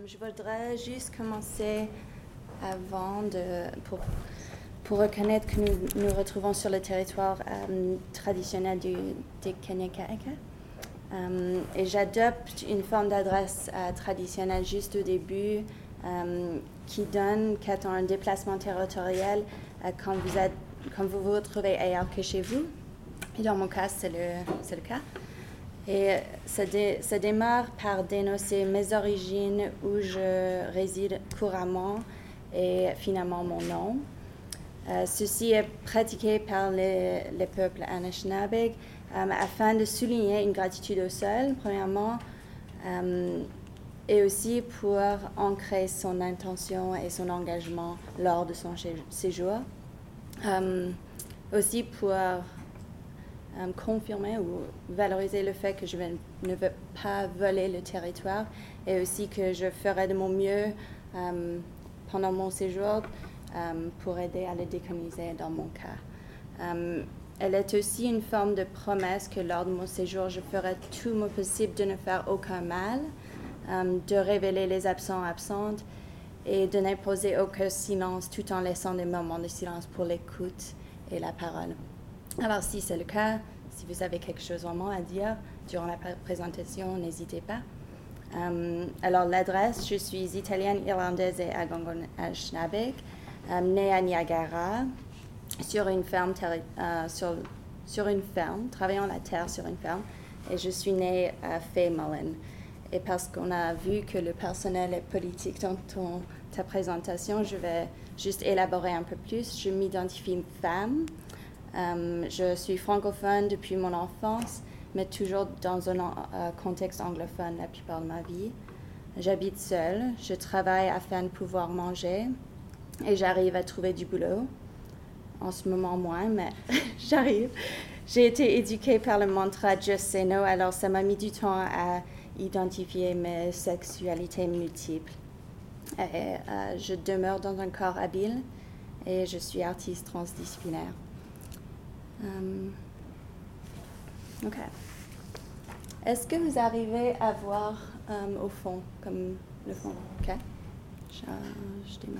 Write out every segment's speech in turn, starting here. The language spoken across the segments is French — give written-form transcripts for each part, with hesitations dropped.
Je voudrais juste commencer pour reconnaître que nous nous retrouvons sur le territoire traditionnel des Kanien'kehá:ka. Et j'adopte une forme d'adresse traditionnelle juste au début qui donne qu'étant un déplacement territorial quand vous vous retrouvez ailleurs que chez vous. Et dans mon cas, c'est le cas. Et ça démarre par dénoncer mes origines, où je réside couramment et finalement mon nom. Ceci est pratiqué par les peuples Anishinaabe afin de souligner une gratitude au sol, premièrement, et aussi pour ancrer son intention et son engagement lors de son séjour. Aussi pour confirmer ou valoriser le fait que je ne veux pas voler le territoire et aussi que je ferai de mon mieux pendant mon séjour pour aider à le décoloniser dans mon cas. Elle est aussi une forme de promesse que lors de mon séjour, je ferai tout mon possible de ne faire aucun mal, de révéler les absentes et de n'imposer aucun silence tout en laissant des moments de silence pour l'écoute et la parole. Alors, si c'est le cas, si vous avez quelque chose vraiment à dire durant la présentation, n'hésitez pas. Alors, l'adresse, je suis italienne, irlandaise et algonquin-anishinaabe, née à Niagara, sur une ferme, travaillant la terre sur une ferme, et je suis née à Faye-Mullen. Et parce qu'on a vu que le personnel est politique dans ta présentation, je vais juste élaborer un peu plus. Je m'identifie femme. Je suis francophone depuis mon enfance, mais toujours dans un contexte anglophone la plupart de ma vie. J'habite seule, je travaille afin de pouvoir manger et j'arrive à trouver du boulot. En ce moment, moins, mais j'arrive. J'ai été éduquée par le mantra « Just say no », alors ça m'a mis du temps à identifier mes sexualités multiples. Et, je demeure dans un corps habile et je suis artiste transdisciplinaire. OK. Est-ce que vous arrivez à voir au fond, comme le fond? OK. Je démarre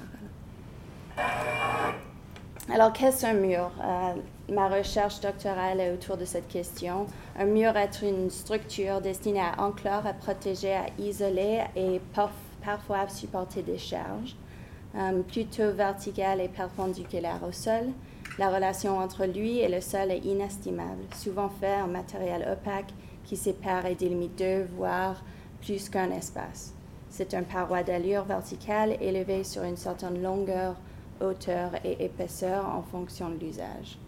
là. Alors, qu'est-ce qu'un mur? Ma recherche doctorale est autour de cette question. Un mur est une structure destinée à enclore, à protéger, à isoler et parfois à supporter des charges. Plutôt verticale et perpendiculaire au sol. La relation entre lui et le sol est inestimable, souvent fait en matériel opaque qui sépare et délimite deux, voire plus qu'un espace. C'est une paroi d'allure verticale élevée sur une certaine longueur, hauteur et épaisseur en fonction de l'usage.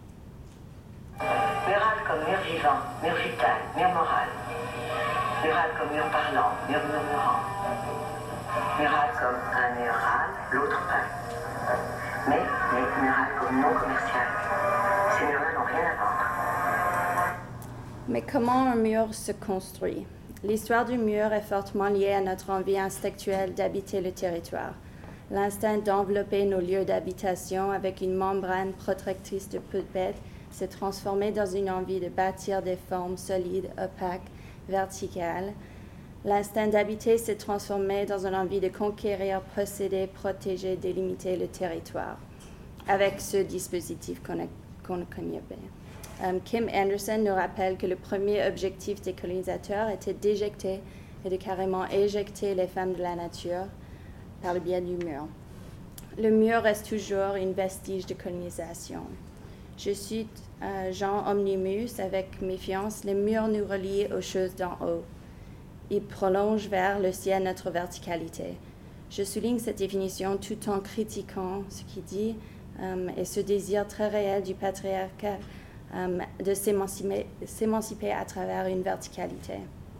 Mural comme mur vivant, mur vital, mur moral. Mural comme mur parlant, mur murmurant. Mural comme un mural, l'autre pas. Mais mural comme non commercial. Ces murs-là n'ont rien à vendre. Mais comment un mur se construit? L'histoire du mur est fortement liée à notre envie instinctuelle d'habiter le territoire. L'instinct d'envelopper nos lieux d'habitation avec une membrane protectrice de peu de bêtes s'est transformé dans une envie de bâtir des formes solides, opaques, verticales. L'instinct d'habiter s'est transformé dans une envie de conquérir, posséder, protéger, délimiter le territoire avec ce dispositif qu'on connaît bien. Kim Anderson nous rappelle que le premier objectif des colonisateurs était d'éjecter et de carrément éjecter les femmes de la nature par le biais du mur. Le mur reste toujours une vestige de colonisation. Je cite Jean Omnimus avec méfiance, les murs nous relient aux choses d'en haut. Ils prolongent vers le ciel notre verticalité. Je souligne cette définition tout en critiquant ce qu'il dit et ce désir très réel du patriarcat de s'émanciper à travers une verticalité.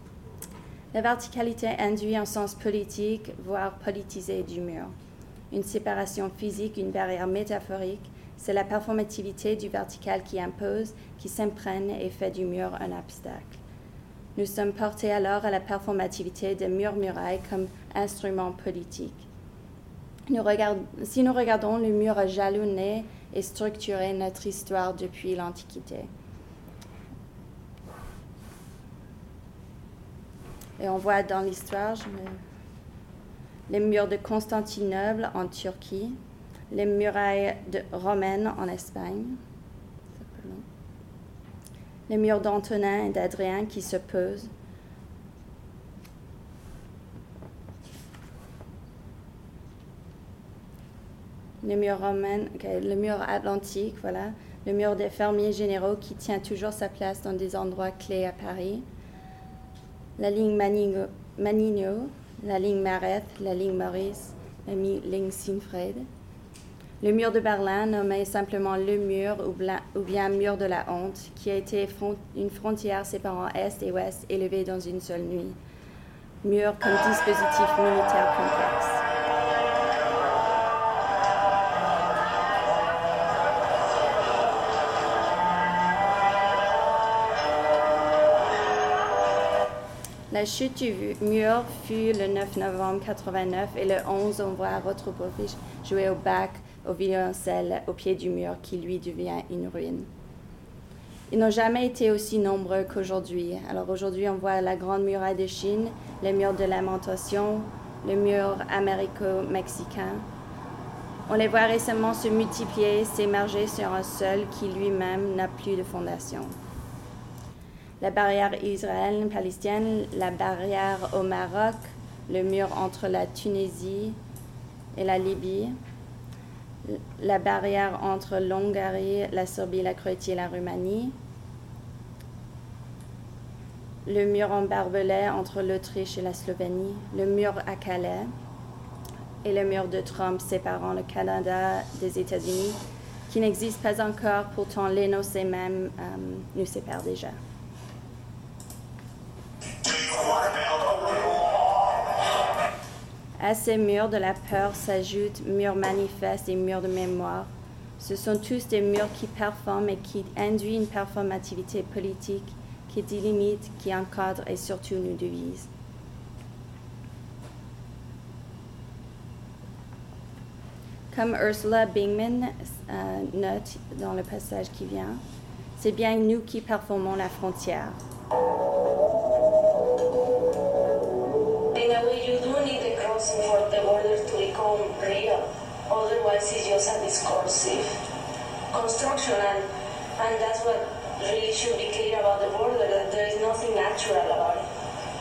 La verticalité induit un sens politique, voire politisé du mur. Une séparation physique, une barrière métaphorique, c'est la performativité du vertical qui impose, qui s'imprègne et fait du mur un obstacle. Nous sommes portés alors à la performativité des murs-murailles comme instrument politique. Si nous regardons, le mur a jalonné et structuré notre histoire depuis l'Antiquité. Et on voit dans l'histoire, les murs de Constantinople en Turquie, les murailles romaines en Espagne, les murs d'Antonin et d'Adrien qui se posent, le mur romain, le mur atlantique, voilà, le mur des fermiers généraux qui tient toujours sa place dans des endroits clés à Paris, la ligne Manigno, la ligne Mareth, la ligne Maurice, la ligne Siegfried, le mur de Berlin, nommé simplement le mur ou bien mur de la honte, qui a été une frontière séparant Est et Ouest élevée dans une seule nuit, mur comme dispositif militaire complexe. La chute du mur fut le 9 novembre 89 et le 11, on voit Rostropovich jouer au bac, au violoncelle, au pied du mur qui lui devient une ruine. Ils n'ont jamais été aussi nombreux qu'aujourd'hui. Alors aujourd'hui, on voit la Grande Muraille de Chine, le mur de lamentation, le mur américo-mexicain. On les voit récemment se multiplier, s'émerger sur un seul qui lui-même n'a plus de fondation. La barrière israélienne-palestinienne, la barrière au Maroc, le mur entre la Tunisie et la Libye, la barrière entre l'Hongrie, la Serbie, la Croatie et la Roumanie, le mur en barbelé entre l'Autriche et la Slovénie, le mur à Calais et le mur de Trump séparant le Canada des États-Unis, qui n'existe pas encore, pourtant l'énoncé même nous sépare déjà. À ces murs de la peur s'ajoutent murs manifestes et murs de mémoire. Ce sont tous des murs qui performent et qui induisent une performativité politique, qui délimite, qui encadre et surtout nous divise. Comme Ursula Bingman note dans le passage qui vient, c'est bien nous qui performons la frontière. In a way, you do need the crossing for the border to become real. Otherwise, it's just a discursive construction, and that's what really should be clear about the border, that there is nothing natural about it.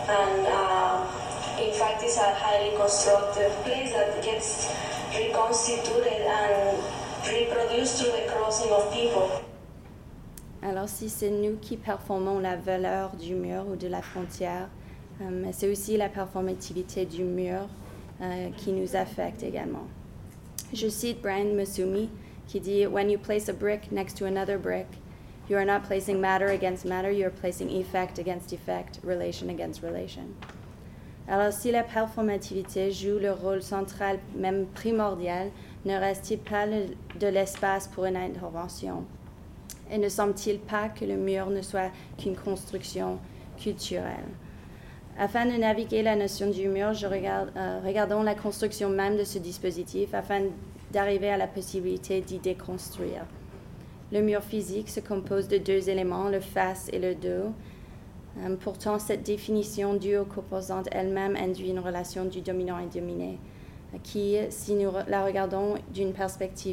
And in fact, it's a highly constructed place that gets reconstituted and reproduced through the crossing of people. Alors, si c'est nous qui performons la valeur du mur ou de la frontière, c'est aussi la performativité du mur qui nous affecte également. Je cite Brian Masumi qui dit « When you place a brick next to another brick, you are not placing matter against matter, you are placing effect against effect, relation against relation. » Alors, si la performativité joue le rôle central, même primordial, ne reste-t-il pas de l'espace pour une intervention? Et ne semble-t-il pas que le mur ne soit qu'une construction culturelle? Afin de naviguer la notion du mur, regardons la construction même de ce dispositif afin d'arriver à la possibilité d'y déconstruire. Le mur physique se compose de deux éléments, le face et le dos. Pourtant, cette définition due aux composantes elle-même induit une relation du dominant et dominé, qui, si nous la regardons d'une perspective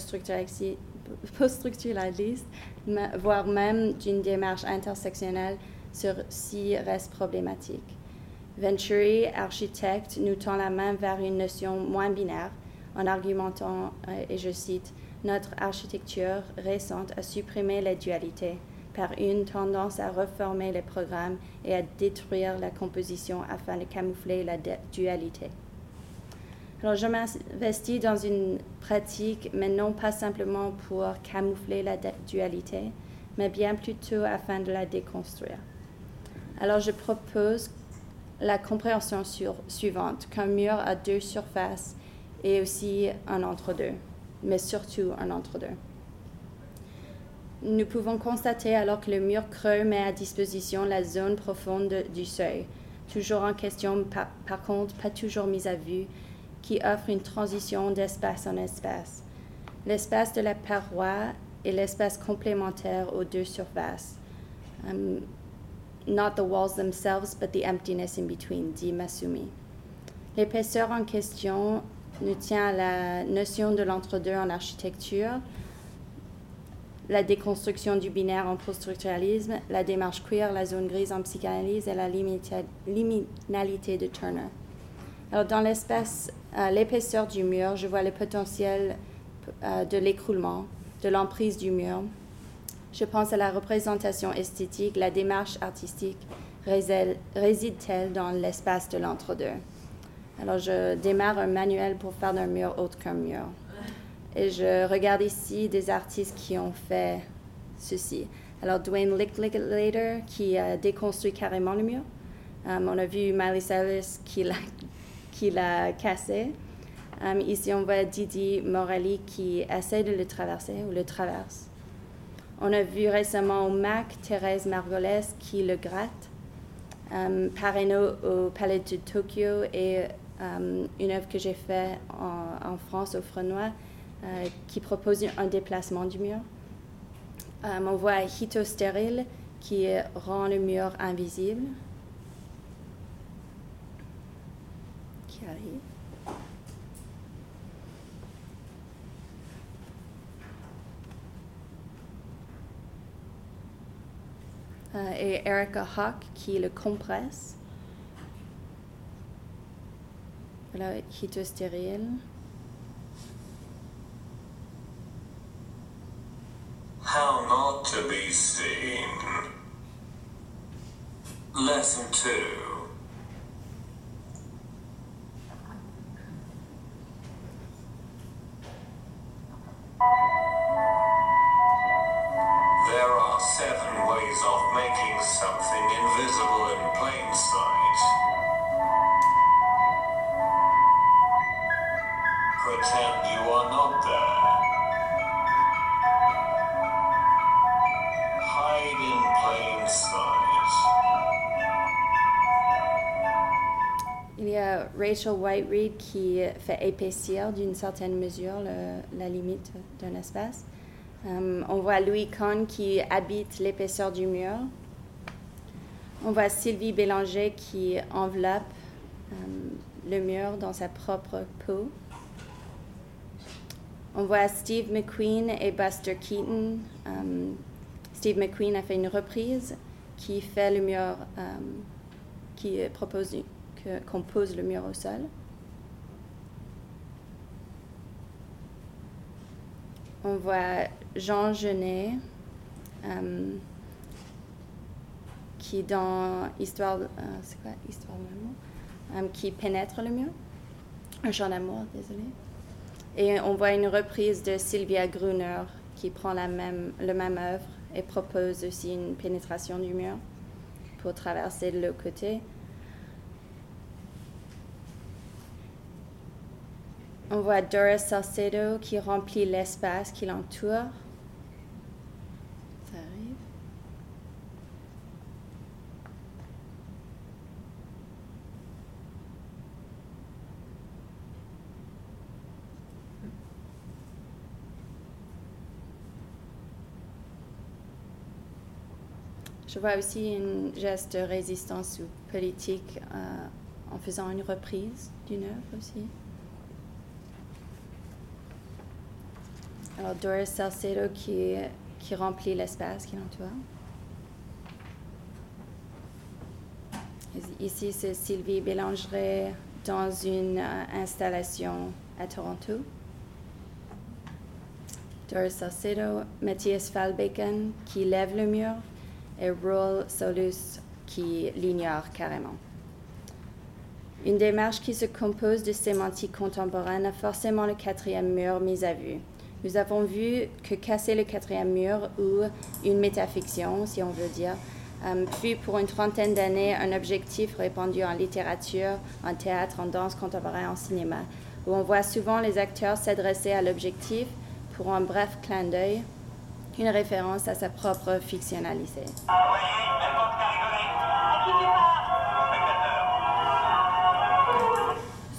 post-structuraliste, voire même d'une démarche intersectionnelle, ceci reste problématique. Venturi, architecte, nous tend la main vers une notion moins binaire en argumentant, et je cite, « Notre architecture récente a supprimé les dualités par une tendance à reformer les programmes et à détruire la composition afin de camoufler la dualité. » Alors, je m'investis dans une pratique, mais non pas simplement pour camoufler la dualité, mais bien plutôt afin de la déconstruire. Alors, je propose la compréhension suivante, qu'un mur a deux surfaces et aussi un entre-deux, mais surtout un entre-deux. Nous pouvons constater alors que le mur creux met à disposition la zone profonde du seuil, toujours en question, par contre pas toujours mise à vue, qui offre une transition d'espace en espace. L'espace de la paroi est l'espace complémentaire aux deux surfaces. Not the walls themselves, but the emptiness in between, dit Masumi. L'épaisseur en question nous tient à la notion de l'entre-deux en architecture, la déconstruction du binaire en post-structuralisme, la démarche queer, la zone grise en psychanalyse et la liminalité de Turner. Alors, dans l'espace, l'épaisseur du mur, je vois le potentiel de l'écroulement, de l'emprise du mur. Je pense à la représentation esthétique, la démarche artistique réside-t-elle dans l'espace de l'entre-deux? Alors, je démarre un manuel pour faire d'un mur autre qu'un mur. Et je regarde ici des artistes qui ont fait ceci. Alors, Dwayne Licklider, qui a déconstruit carrément le mur. On a vu Miley Cyrus qui l'a cassé. Ici, on voit Didi Morelli qui essaie de le traverser ou le traverse. On a vu récemment au MAC Thérèse Margolès qui le gratte. Pareno au Palais de Tokyo et une œuvre que j'ai faite en France au Frenois qui propose un déplacement du mur. On voit Hito Stérile qui rend le mur invisible. Qui arrive. Et Erica Hawk qui le compresse. Voilà, Hito Stérile. How not to be seen. Lesson 2. There are 7 ways of making something invisible in plain sight. Pretend you are not there. Hide in plain sight. Il y a Rachel White-Reed qui fait épaissir d'une certaine mesure la limite d'un espace. On voit Louis Kahn qui habite l'épaisseur du mur. On voit Sylvie Bélanger qui enveloppe le mur dans sa propre peau. On voit Steve McQueen et Buster Keaton. Steve McQueen a fait une reprise qui fait le mur, qui propose qu'on pose le mur au sol. On voit Jean Genet qui dans Histoire de l'amour, qui pénètre le mur. Un chant d'amour, désolé. Et on voit une reprise de Sylvia Gruner qui prend le même œuvre et propose aussi une pénétration du mur pour traverser de l'autre côté. On voit Doris Salcedo qui remplit l'espace qui l'entoure. Ça arrive. Je vois aussi un geste de résistance ou politique en faisant une reprise d'une œuvre aussi. Alors Doris Salcedo qui remplit l'espace qui l'entoure. Ici, c'est Sylvie Bélanger dans une installation à Toronto. Doris Salcedo, Matthias Falbeken qui lève le mur et Roel Solus qui l'ignore carrément. Une démarche qui se compose de sémantique contemporaine a forcément le 4e mur mis à vue. Nous avons vu que casser le 4e mur, ou une métafiction, si on veut dire, fut pour une trentaine d'années un objectif répandu en littérature, en théâtre, en danse contemporaine, en cinéma, où on voit souvent les acteurs s'adresser à l'objectif pour un bref clin d'œil, une référence à sa propre fictionnalité.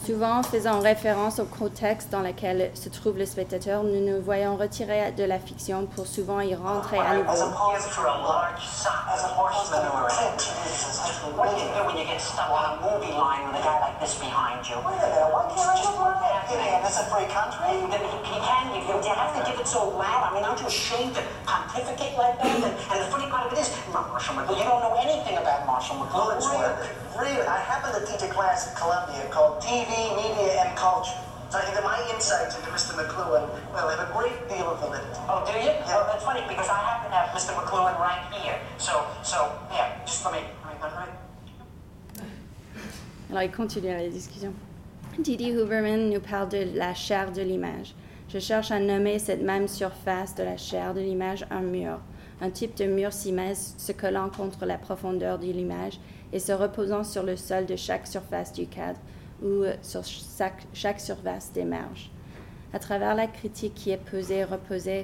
Souvent, faisant référence au contexte dans lequel se trouve le spectateur, nous nous voyons retirer de la fiction pour souvent y rentrer à nouveau. As opposed to a large sock as horse manure. What do you do when you get stuck on a movie line with a guy like this behind you? Wait a minute, why can't I just run that thing? It's a free country? He can. You have to give it so loud. I mean, aren't you ashamed to pontificate like that? And the funny part of it is, Marshall McLuhan, you don't know anything about Marshall McLuhan's work. Really, I happen to teach a class at Columbia called TV, Media, and Culture. So I think that my insights into Mr. McLuhan, well, have a great deal of validity. Oh, do you? Yeah. Oh, that's funny because I happen to have Mr. McLuhan right here. So yeah, just let me. Alors, il continue la discussion. Didi Huberman nous parle de la chair de l'image. Je cherche à nommer cette même surface de la chair de l'image un mur, un type de mur simètre se collant contre la profondeur de l'image et se reposant sur le sol de chaque surface du cadre ou sur chaque surface des marges. À travers la critique qui est posée et reposée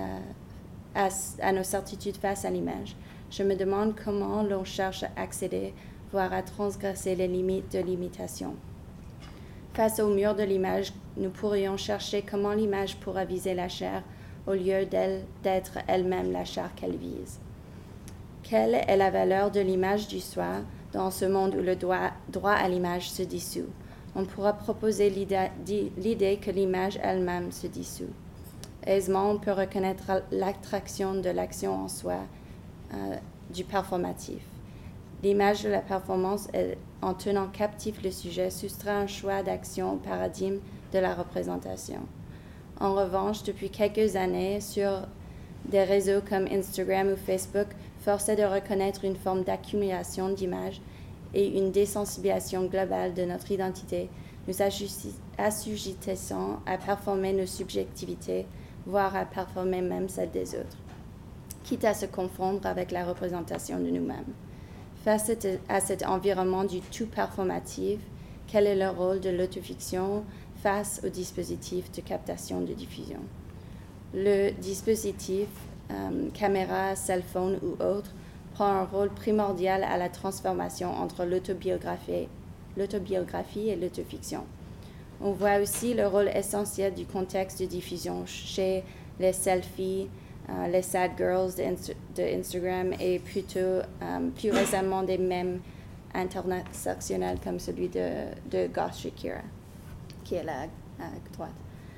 à nos certitudes face à l'image, je me demande comment l'on cherche à accéder, voire à transgresser les limites de l'imitation. Face au mur de l'image, nous pourrions chercher comment l'image pourra viser la chair au lieu d'être elle-même la chair qu'elle vise. Quelle est la valeur de l'image du soi dans ce monde où le droit à l'image se dissout? On pourra proposer l'idée que l'image elle-même se dissout. Aisément, on peut reconnaître l'attraction de l'action en soi, du performatif. L'image de la performance est, en tenant captif le sujet, soustrait un choix d'action au paradigme de la représentation. En revanche, depuis quelques années, sur des réseaux comme Instagram ou Facebook, force est de reconnaître une forme d'accumulation d'images et une désensibilisation globale de notre identité, nous assujettissant à performer nos subjectivités, voire à performer même celles des autres, quitte à se confondre avec la représentation de nous-mêmes. Face à cet environnement du tout performatif, quel est le rôle de l'autofiction face au dispositif de captation de diffusion? Le dispositif, caméra, cell phone ou autre, prend un rôle primordial à la transformation entre l'autobiographie et l'autofiction. On voit aussi le rôle essentiel du contexte de diffusion chez les selfies, les sad girls de Instagram et plus récemment des mèmes intersectionnels comme celui de Goth Shakira, qui est là à droite.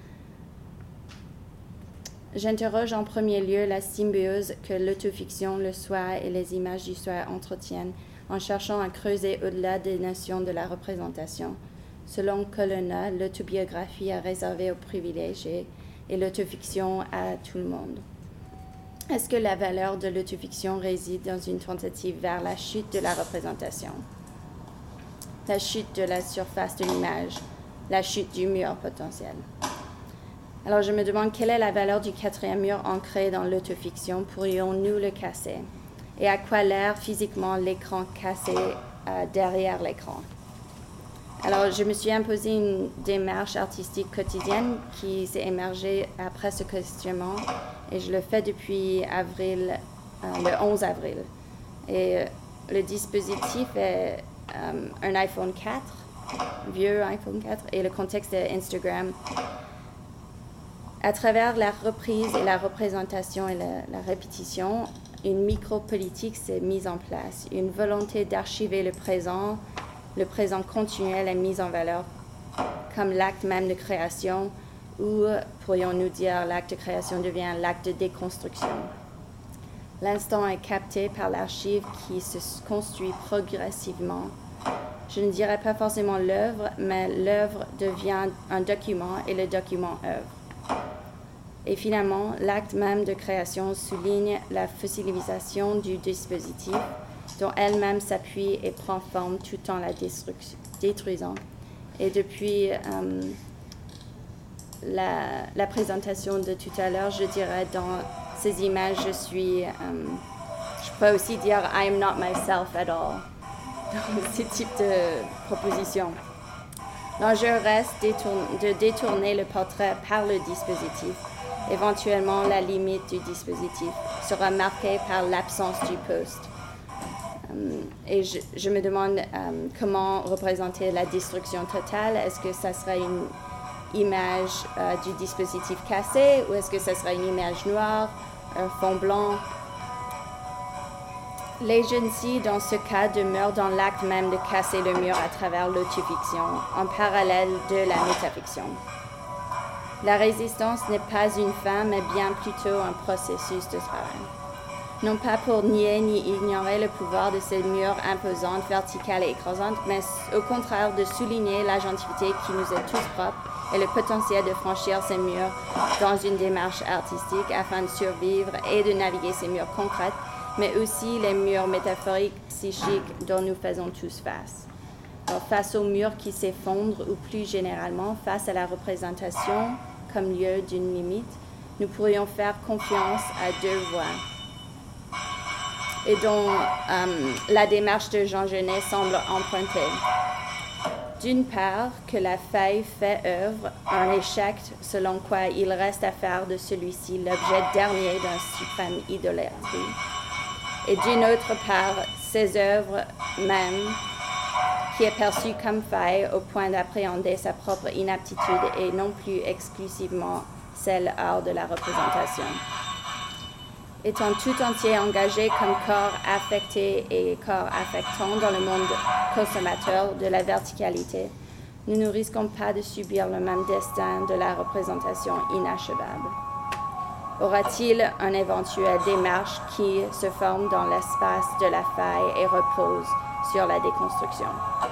J'interroge en premier lieu la symbiose que l'autofiction, le soi et les images du soi entretiennent en cherchant à creuser au-delà des notions de la représentation. Selon Colonna, l'autobiographie est réservée aux privilégiés et l'autofiction à tout le monde. Est-ce que la valeur de l'autofiction réside dans une tentative vers la chute de la représentation, la chute de la surface de l'image, la chute du mur potentiel? Alors je me demande quelle est la valeur du quatrième mur ancré dans l'autofiction, pourrions-nous le casser? Et à quoi l'air physiquement l'écran cassé derrière l'écran? Alors je me suis imposé une démarche artistique quotidienne qui s'est émergée après ce questionnement et je le fais depuis le 11 avril. Et le dispositif est un iPhone 4, vieux iPhone 4, et le contexte est Instagram. À travers la reprise et la représentation et la répétition, une micro-politique s'est mise en place. Une volonté d'archiver le présent continuel est mise en valeur comme l'acte même de création, ou pourrions-nous dire l'acte de création devient l'acte de déconstruction. L'instant est capté par l'archive qui se construit progressivement. Je ne dirais pas forcément l'œuvre, mais l'œuvre devient un document et le document œuvre. Et finalement, l'acte même de création souligne la fossilisation du dispositif dont elle-même s'appuie et prend forme tout en la détruisant. Et depuis la présentation de tout à l'heure, je dirais dans ces images, je peux aussi dire « I am not myself at all » dans ce type de proposition. L'enjeu reste de détourner le portrait par le dispositif. Éventuellement, la limite du dispositif sera marquée par l'absence du post. Et je me demande comment représenter la destruction totale. Est-ce que ça serait une image du dispositif cassé ou est-ce que ça serait une image noire, un fond blanc? L'agency, dans ce cas, demeure dans l'acte même de casser le mur à travers l'autofiction, en parallèle de la métafiction. La résistance n'est pas une fin, mais bien plutôt un processus de travail. Non pas pour nier ni ignorer le pouvoir de ces murs imposantes, verticales et écrasantes, mais au contraire de souligner l'agentivité qui nous est tous propre et le potentiel de franchir ces murs dans une démarche artistique afin de survivre et de naviguer ces murs concrètes, mais aussi les murs métaphoriques, psychiques dont nous faisons tous face. Alors, face aux murs qui s'effondrent ou plus généralement face à la représentation comme lieu d'une limite, nous pourrions faire confiance à deux voies et dont la démarche de Jean Genet semble emprunter. D'une part, que la faille fait œuvre, un échec selon quoi il reste à faire de celui-ci l'objet dernier d'un suprême idolâtrie. Et d'une autre part, ses œuvres même, qui est perçue comme faille au point d'appréhender sa propre inaptitude et non plus exclusivement celle hors de la représentation. Étant tout entier engagé comme corps affecté et corps affectant dans le monde consommateur de la verticalité, nous ne risquons pas de subir le même destin de la représentation inachevable. Aura-t-il une éventuelle démarche qui se forme dans l'espace de la faille et repose sur la déconstruction?